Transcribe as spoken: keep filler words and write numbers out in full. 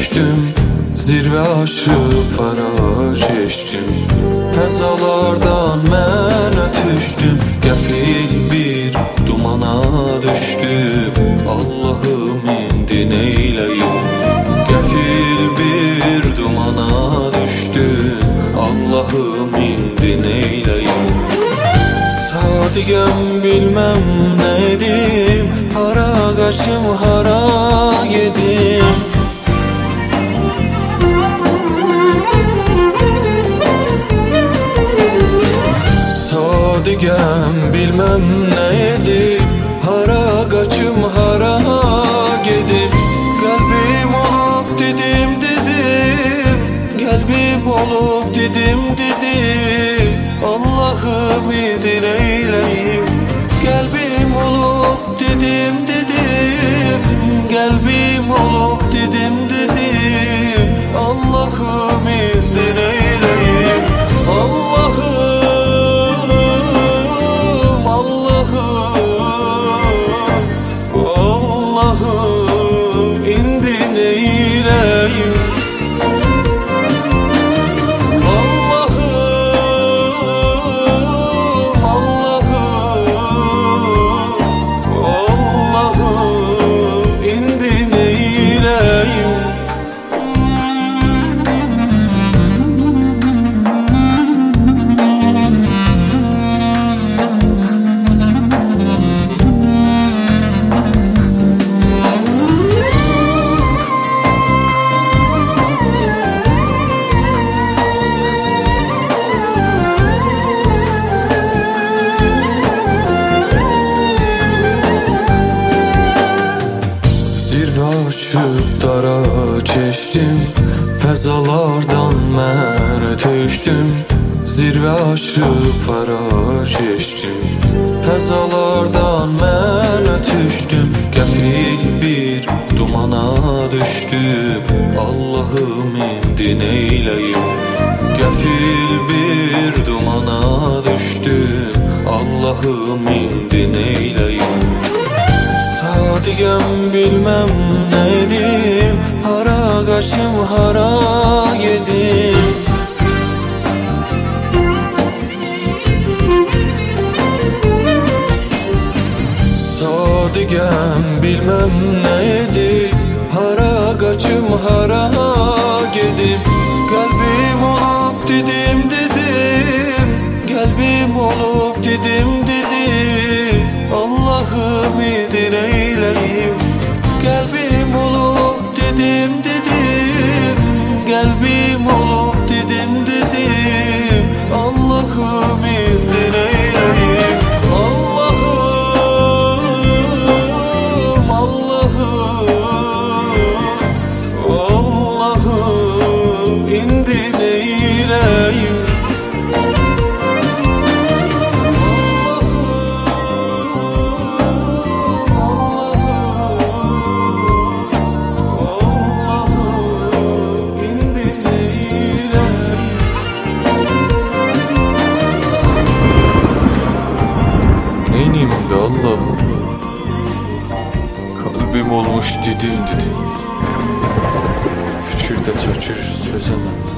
düştüm, zirve aşıp para keçdim. Fəzalardan mən ötüşdüm, qəfil bir dumana düşdüm. Allahım indi neyləyim, qəfil bir dumana düşdüm. Allahım indi neyləyim. Sadigəm bilməm nə edim, hara qaçım hara gedim. Sadigəm bilməm nə edim, hara qaçım hara gedim. Qəlbim olub dedim dedim, qəlbim olub dedim dedim. Allahım idi neyləyim, qəlbim olub dedim dedim, qəlbim olub dedim dedim. Allahım indi neyləyim. Allahım, Allahım, Allahım indi neyləyim. Aşıp dara keçdim, fəzalardan mən ötüşdüm. Zirvə aşıp para keçdim, fəzalardan mən ötüşdüm. Qəfil bir dumana düşdüm, Allahım indi neyləyim. Qəfil bir dumana düşdüm, Allahım indi neyləyim. Sadigəm bilməm nə edim, hara qaçım hara gedim. Sadigəm bilməm nə edim, hara qaçım hara gedim. Qəlbim olub dedim dedim, qəlbim olub dedim dedim. Allahım idi neyləyim, qəlbim olub dedim dedim, qəlbim olub dedim dedim. Allahım indi neyləyim. Allahım, Allahım, Allahım indi neyləyim. Neyim de Allah'ım, kalbim olmuş didim didim. Fikirde çəkir sözəməm.